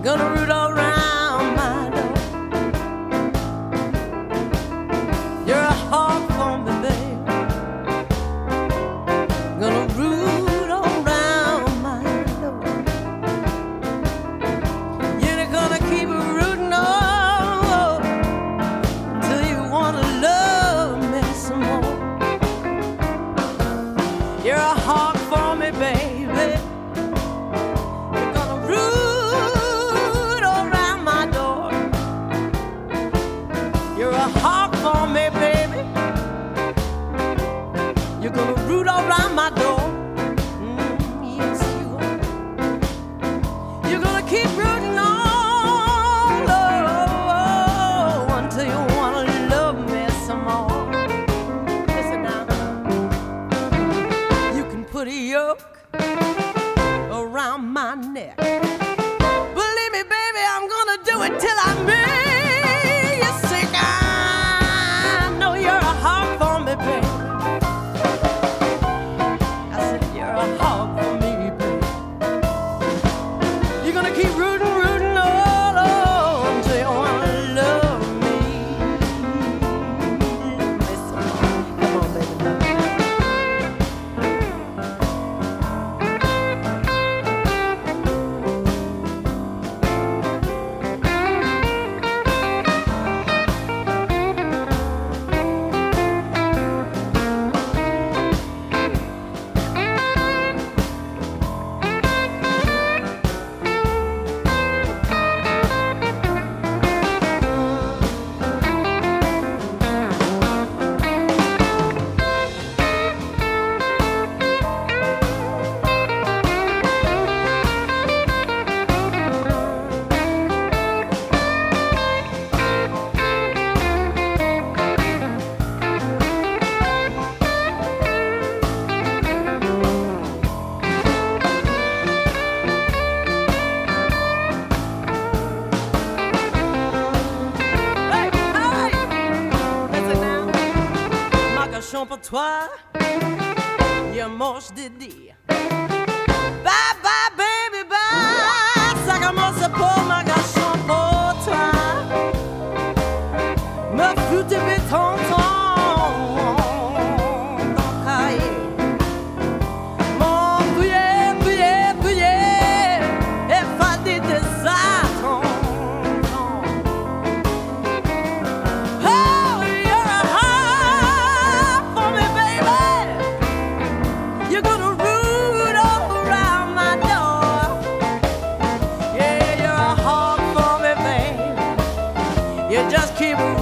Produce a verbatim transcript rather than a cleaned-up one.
gonna root around my door. You're a hawk for me, baby, gonna root around my door. You're gonna keep rooting on till you wanna love me some more. You're a hawk for me, baby. You're a hawk for me, baby. You're gonna root around my door. Mm, yes, you are. You're gonna keep rooting on oh, until you wanna love me some more. Listen now. You can put a yoke around my neck. Believe me, baby, I'm gonna do it till I make. Keep rooting, rooting all on until you wanna love me. Listen, come on, baby, love me. Pour toi, y'a mange dédie. Bye bye baby bye. Ça commence pour ma gâchon pour toi. Me foutre béton ton cahier. Mon bouillet, bouillet, bouillet. Et fallait des attentes. You just keep